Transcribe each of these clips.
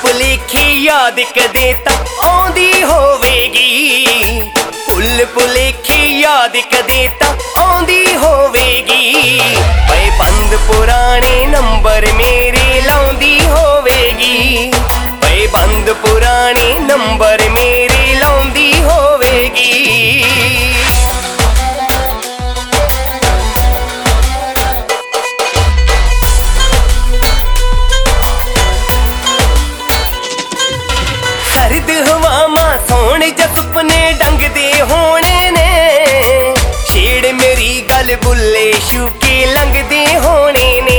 ਭੁਲੇਖੇ याद कदे तां आउंदी होवेगी, भुल भुलेखे याद कदे तां आउंदी होवेगी। पए बंद पुराने नंबर मेरे लाउंदी होवेगी, पए बंद पुराने नंबर मेरे लाउंदी होवेगी। सर्द हवावां सोण ज सुपने डंगदे होने ने, छेड़ मेरी गल बुल्ले शूके लंघदे होने ने।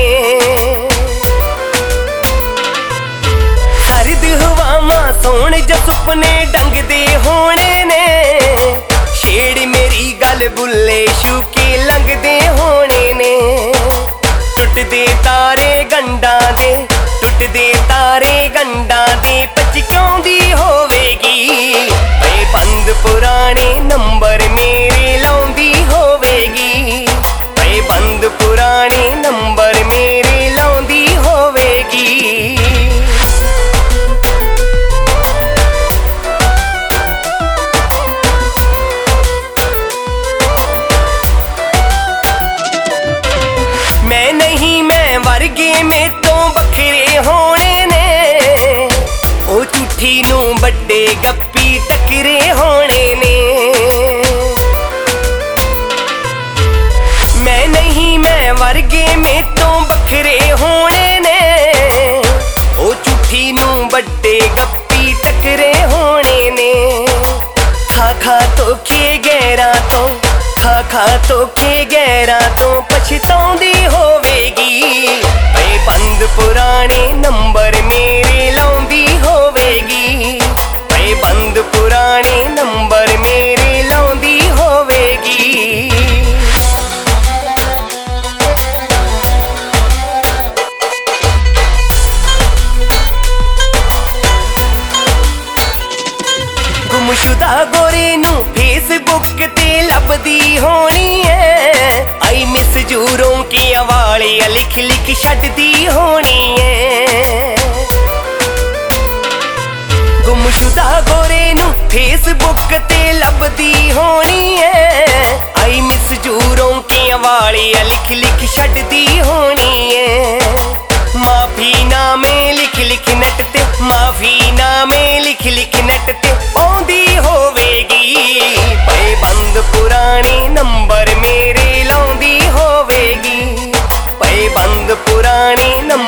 सर्द हवावां सोण ज सुपने डंगदे होने ने, छेड़ मेरी गल बुल्ले शूके लंघदे होने ने। टुटदे तारे गंढां दे, टुटदे तारे गंढां दे पचकाउंदी होवेगी। पए बंद पुराने नंबर मेरे लाउंदी होवेगी, पए बंद पुराने नंबर मेरे लाउंदी होवेगी। मैं नहीं मैं वर्गे में तो बखरे होने ने, ओ झूठी नू बड़े गप्पी टकरे होने ने। मैं नहीं मैं वर्गे में तो बखरे होने ने, ओ झूठी नू बड़े गप्पी टकरे होने ने। खा खा तो खे गैरा तो, खा खा तो खे गैरा तो पछताउंदी होवेगी। पए बंद पुराने नंबर मेरे लाउंदी होवेगी, पए बंद पुराने नंबर मेरे लाउंदी होवेगी। गुमशुदा गोरे नू फेसबुक ते लभदी होनी है, आई मिस जूरों के हवाले लिख लिख छड्डदी होनी है। गुमशुदा गोरे नू फेसबुक ते लभदी होनी है, आई मिस जूरों के हवाले लिख लिख छड्डदी होनी है। माफी नामे लिख लिख नट ते, माफी नामे लिख लिख नट ते आउंदी होवेगी। पए बंद पुराने नंबर मेरे लाउंदी होवेगी, पए बंद पुराने नंबर